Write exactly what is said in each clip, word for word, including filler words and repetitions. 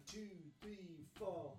two, three, four.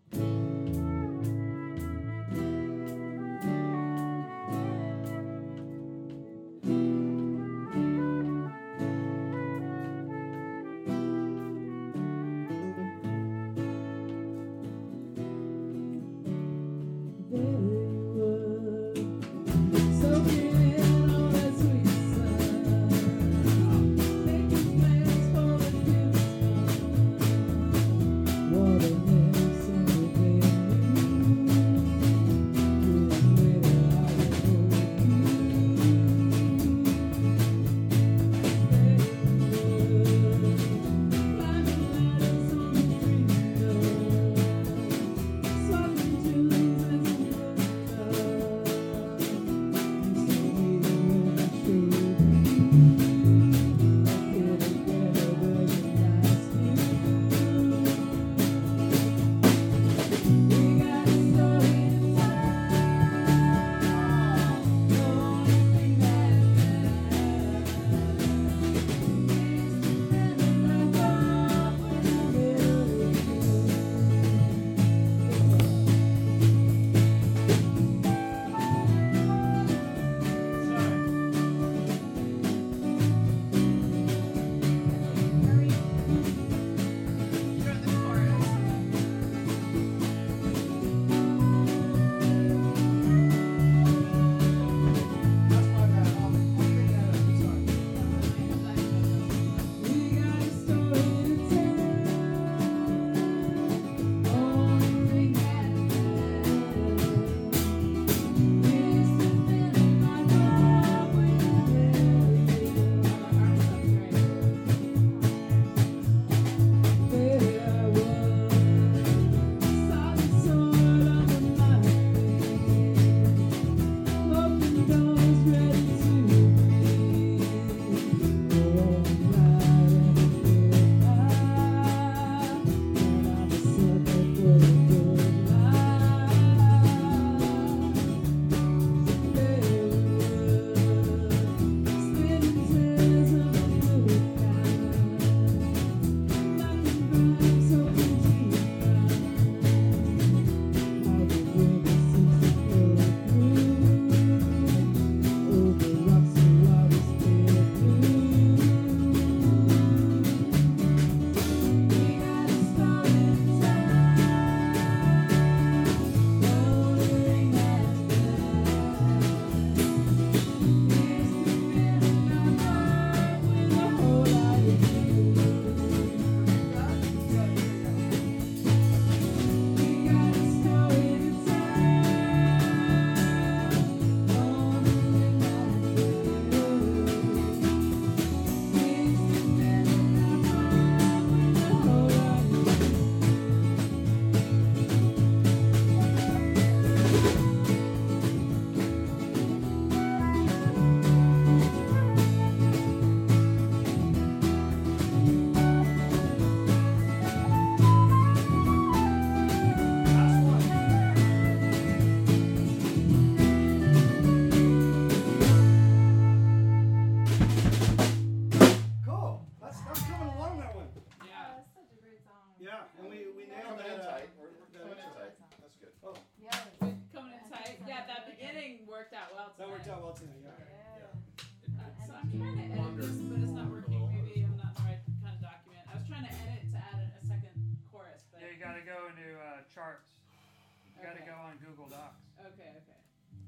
Charts. You okay. gotta go on Google Docs. Okay, okay.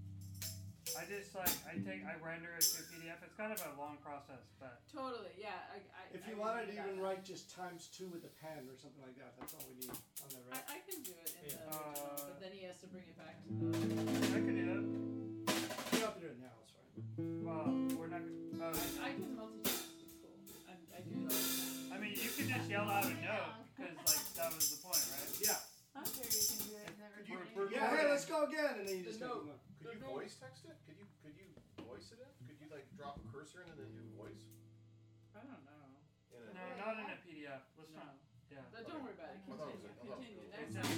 I just like I take I render it to a P D F. It's kind of a long process, but totally, yeah. I, I, if you I wanted to that. even write just times two with a pen or something like that, that's all we need on the right. I, I can do it in yeah. the original, uh, but then he has to bring it back to the. I could do that. You don't have to do it now. It's fine. Well, we're not. Uh, I, I can multitask. It's cool. I, I do it all the time. I mean, you could just yell out a note because like that was the point, right? Yeah. I'm sure you can do it. Never You, tried. yeah, hey, let's go again, and then you just The go. note. Could you voice text it? Could you could you voice it in? Could you like drop a cursor in and then do voice? I don't know. In a, No, not in a P D F. Let's No. not. Yeah. But don't worry about it. I thought it was Continue. a- I thought it was Continue. a- Next It's time